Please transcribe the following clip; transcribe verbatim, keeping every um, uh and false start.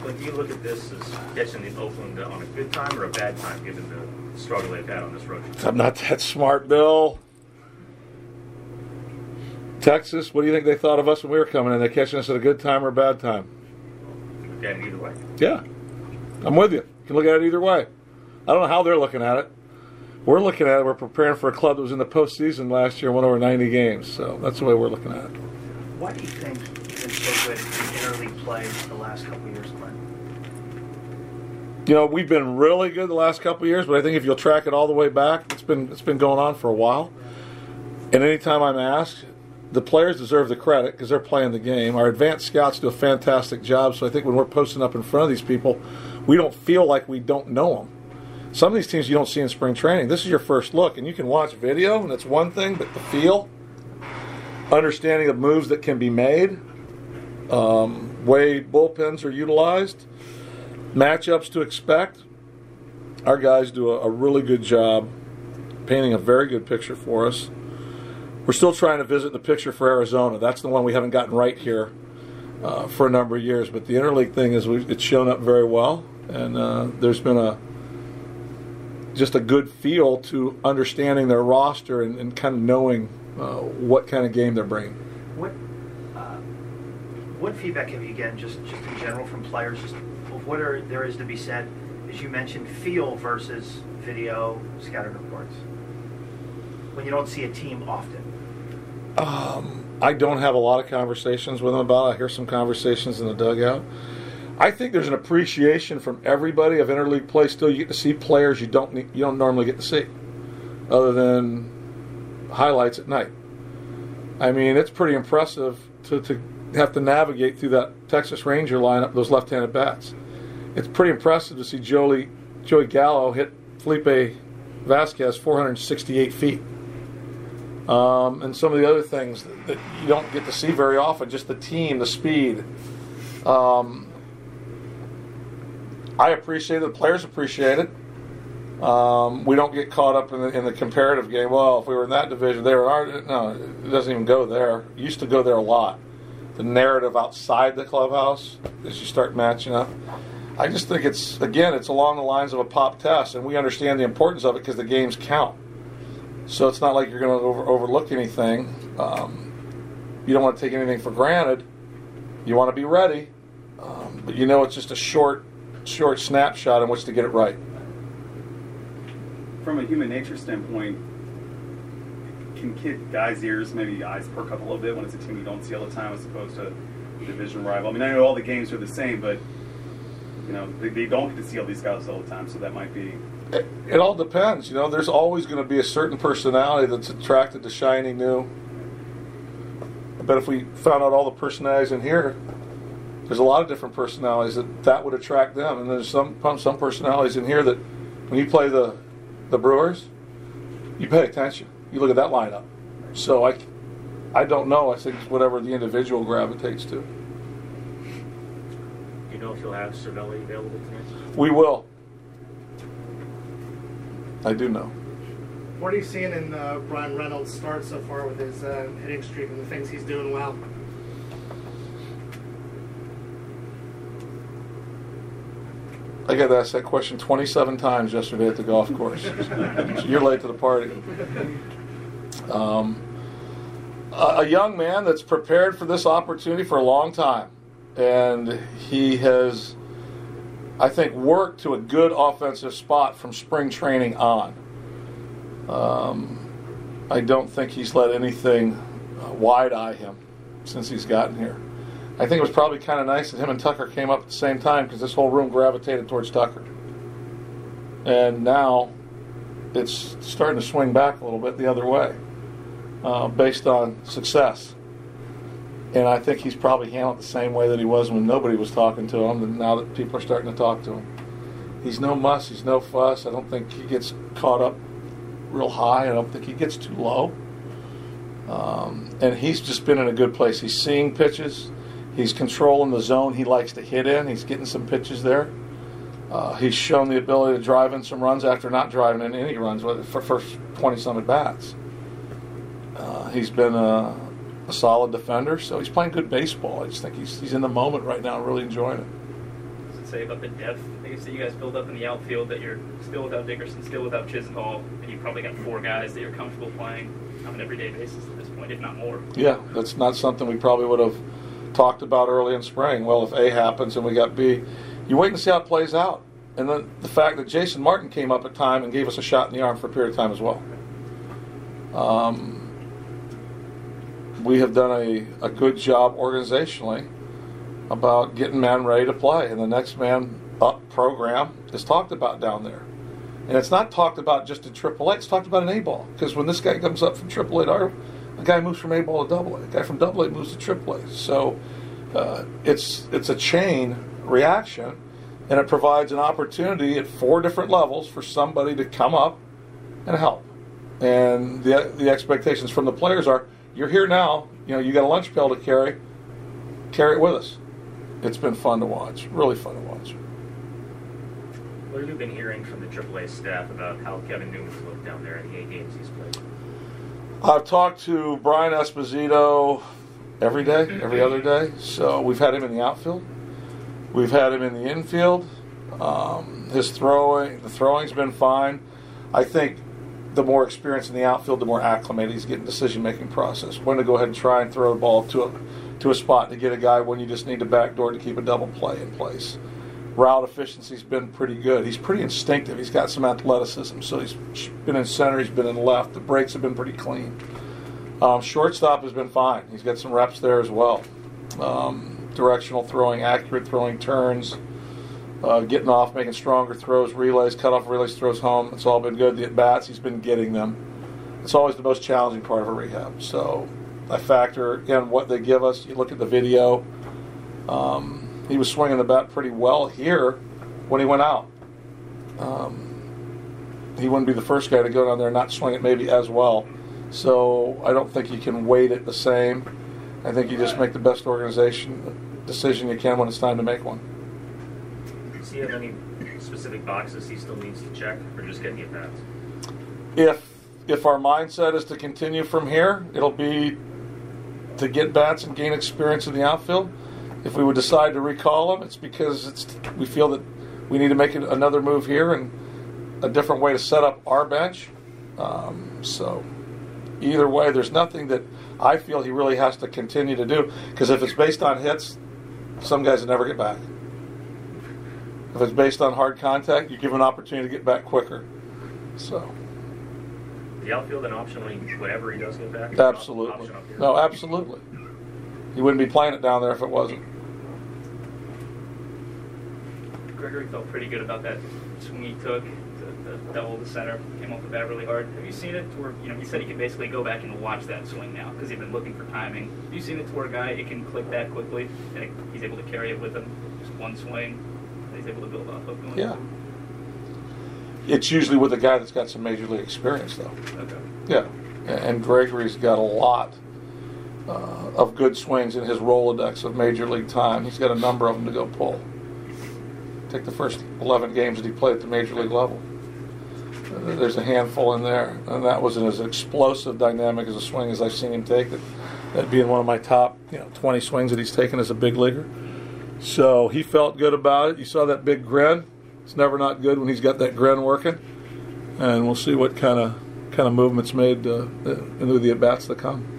Clint, do you look at this as catching the Oakland on a good time or a bad time, given the struggle they've had on this road trip? I'm not that smart, Bill. Texas, what do you think they thought of us when we were coming in? They're catching us at a good time or a bad time? Look at it either way. Yeah, I'm with you. You can look at it either way. I don't know how they're looking at it. We're looking at it, we're preparing for a club that was in the postseason last year and won over ninety games. So that's the way we're looking at it. Why do you think you've been so good in interleague play the last couple of years, Clint? You know, we've been really good the last couple of years, but I think if you'll track it all the way back, it's been it's been going on for a while. And anytime I'm asked, the players deserve the credit because they're playing the game. Our advanced scouts do a fantastic job, so I think when we're posting up in front of these people, we don't feel like we don't know them. Some of these teams you don't see in spring training. This is your first look, and you can watch video, and it's one thing, but the feel, understanding of moves that can be made, um, way bullpens are utilized, matchups to expect. Our guys do a, a really good job painting a very good picture for us. We're still trying to visit the picture for Arizona. That's the one we haven't gotten right here uh, for a number of years. But the interleague thing is we've, it's shown up very well, and uh, there's been a just a good feel to understanding their roster and, and kind of knowing uh, what kind of game they're bringing. What uh, what feedback have you gotten just, just in general from players? Just what are, there is to be said, as you mentioned, feel versus video scouting reports when you don't see a team often? Um, I don't have a lot of conversations with them about it. I hear some conversations in the dugout. I think there's an appreciation from everybody of interleague play. Still, you get to see players you don't need, you don't normally get to see, other than highlights at night. I mean, it's pretty impressive to, to have to navigate through that Texas Ranger lineup, those left-handed bats. It's pretty impressive to see Joey, Joey Gallo hit Felipe Vasquez four hundred sixty-eight feet. Um, and some of the other things that, that you don't get to see very often, just the team, the speed. Um, I appreciate it. The players appreciate it. Um, we don't get caught up in the, in the comparative game. Well, if we were in that division, they were in our. No, it doesn't even go there. It used to go there a lot. The narrative outside the clubhouse as you start matching up. I just think it's, again, it's along the lines of a pop test, and we understand the importance of it because the games count. So it's not like you're going to over, overlook anything. Um, you don't want to take anything for granted. You want to be ready, um, but you know it's just a short, short snapshot in which to get it right. From a human nature standpoint, can kid guys' ears, maybe eyes perk up a little bit when it's a team you don't see all the time as opposed to a division rival? I mean, I know all the games are the same, but you know they, they don't get to see all these guys all the time, so that might be. It, it all depends. You know, there's always going to be a certain personality that's attracted to shiny new. I bet if we found out all the personalities in here, there's a lot of different personalities that that would attract them, and there's some some personalities in here that when you play the the Brewers, you pay attention. You look at that lineup. So I, I don't know. I think it's whatever the individual gravitates to. Do you know if you'll have Cervelli available tonight? We will. I do know. What are you seeing in uh, Brian Reynolds' start so far with his uh, hitting streak and the things he's doing well? I got asked that question twenty-seven times yesterday at the golf course. You're late to the party. Um, a, a young man that's prepared for this opportunity for a long time. And he has, I think, worked to a good offensive spot from spring training on. Um, I don't think he's let anything uh, wide-eye him since he's gotten here. I think it was probably kind of nice that him and Tucker came up at the same time because this whole room gravitated towards Tucker. And now it's starting to swing back a little bit the other way uh, based on success. And I think he's probably handled it the same way that he was when nobody was talking to him, and now that people are starting to talk to him. He's no muss, he's no fuss. I don't think he gets caught up real high. I don't think he gets too low. Um, and he's just been in a good place. He's seeing pitches. He's controlling the zone he likes to hit in. He's getting some pitches there. Uh, he's shown the ability to drive in some runs after not driving in any runs for first twenty-some at-bats. Uh, he's been a, a solid defender, so he's playing good baseball. I just think he's he's in the moment right now, really enjoying it. to say about the depth, I guess, that you guys build up in the outfield, that you're still without Dickerson, still without Chisenhall, and you've probably got four guys that you're comfortable playing on an everyday basis at this point, if not more. Yeah, that's not something we probably would have talked about early in spring. Well, if A happens and we got B, you wait and see how it plays out. And then the fact that Jason Martin came up at time and gave us a shot in the arm for a period of time as well. Um, we have done a, a good job organizationally about getting men ready to play. And the next man up program is talked about down there. And it's not talked about just in triple A, it's talked about in A-ball. Because when this guy comes up from triple A to our, a guy moves from A-ball to double A. A guy from double A moves to triple A. So uh, it's it's a chain reaction. And it provides an opportunity at four different levels for somebody to come up and help. And the the expectations from the players are, you're here now, you know, you got a lunch pail to carry, carry it with us. It's been fun to watch, really fun to watch. What have you been hearing from the triple A staff about how Kevin Newman's looked down there in the eight games he's played? I've talked to Brian Esposito every day, every other day. So we've had him in the outfield. We've had him in the infield. Um, his throwing, the throwing's been fine. I think the more experience in the outfield, the more acclimated he's getting decision-making process. When to go ahead and try and throw the ball to a to a spot to get a guy when you just need to backdoor to keep a double play in place. Route efficiency's been pretty good. He's pretty instinctive. He's got some athleticism. So he's been in center. He's been in left. The breaks have been pretty clean. Um, shortstop has been fine. He's got some reps there as well. Um, directional throwing, accurate throwing turns, uh, getting off, making stronger throws, relays, cutoff relays, throws home. It's all been good. The at-bats, he's been getting them. It's always the most challenging part of a rehab. So I factor in what they give us. You look at the video. Um, he was swinging the bat pretty well here when he went out. Um, he wouldn't be the first guy to go down there and not swing it maybe as well. So I don't think you can weight it the same. I think you just make the best organization decision you can when it's time to make one. Does he have any specific boxes he still needs to check, or just getting at bats? If if our mindset is to continue from here, it'll be to get bats and gain experience in the outfield. If we would decide to recall him, it's because it's we feel that we need to make another move here and a different way to set up our bench. Um, so either way, there's nothing that I feel he really has to continue to do, because if it's based on hits, some guys will never get back. If it's based on hard contact, you give an opportunity to get back quicker. So the outfield an option when he, whenever he does get back? Absolutely. No, absolutely. He wouldn't be playing it down there if it wasn't. Gregory felt pretty good about that swing he took. The double the center, came off the bat really hard. Have you seen it to where, you know, he said he can basically go back and watch that swing now because he's been looking for timing. Have you seen it to where a guy, it can click that quickly and it, he's able to carry it with him, just one swing, and he's able to build off of going Yeah. forward? It's usually with a guy that's got some major league experience, though. Okay. Yeah. And Gregory's got a lot uh, of good swings in his Rolodex of major league time. He's got a number of them to go pull. Take the first eleven games that he played at the major league level. There's a handful in there, and that was as explosive dynamic as a swing as I've seen him take. That, that being one of my top, you know, twenty swings that he's taken as a big leaguer. So he felt good about it. You saw that big grin. It's never not good when he's got that grin working, and we'll see what kind of kind of movements made uh, into the at bats that come.